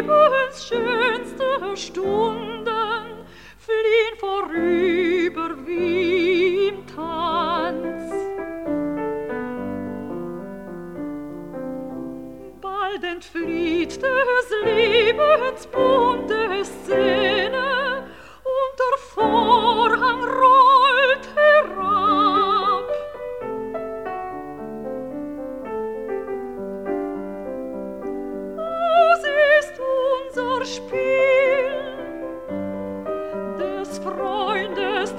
Lebens schönste Stunden fliehen vorüber wie im Tanz. Bald entflieht des Lebens bunte Szene und der Vorhang rollt herab. Das ist unser Spiel, des Freundes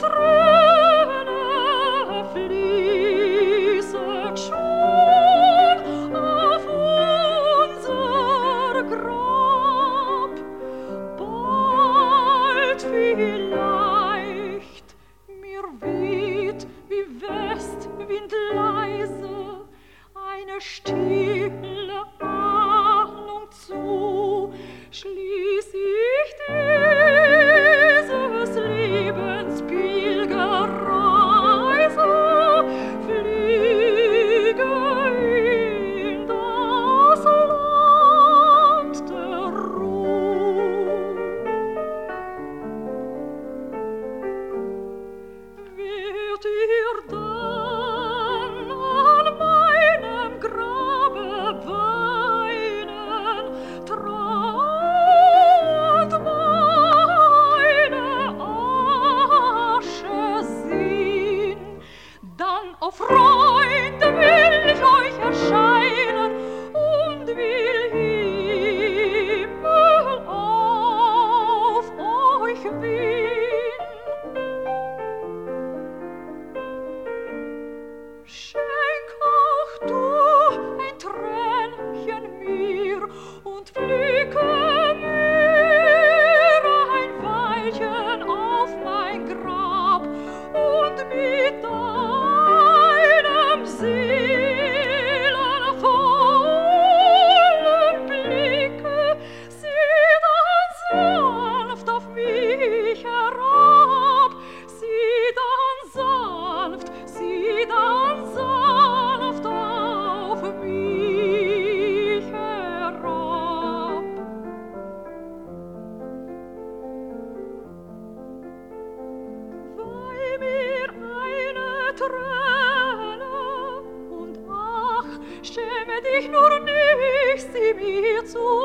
Träne fließet schon auf unser Grab. Bald vielleicht mir weht wie Westwind leise eine stille Ahnung zu, schließ ich dieses Lebens Pilgerreise, fliege in das Land der Ruhe. Wird ihr dann an meinem Grabe weinen, trauernd meine Asche sehen, dann, o Freunde, will ich euch erscheinen und will Himmel auf euch wehen. Schenk auch du ein Tränchen mir und fliege mir ein Weilchen auf mein Grab und mit deinem seelenvollen Blicke sieh dann sanft auf mich herab, sieh dann sanft auf mich herab. Weih mir eine Träne und ach, schäme dich nur nicht, sie mir zu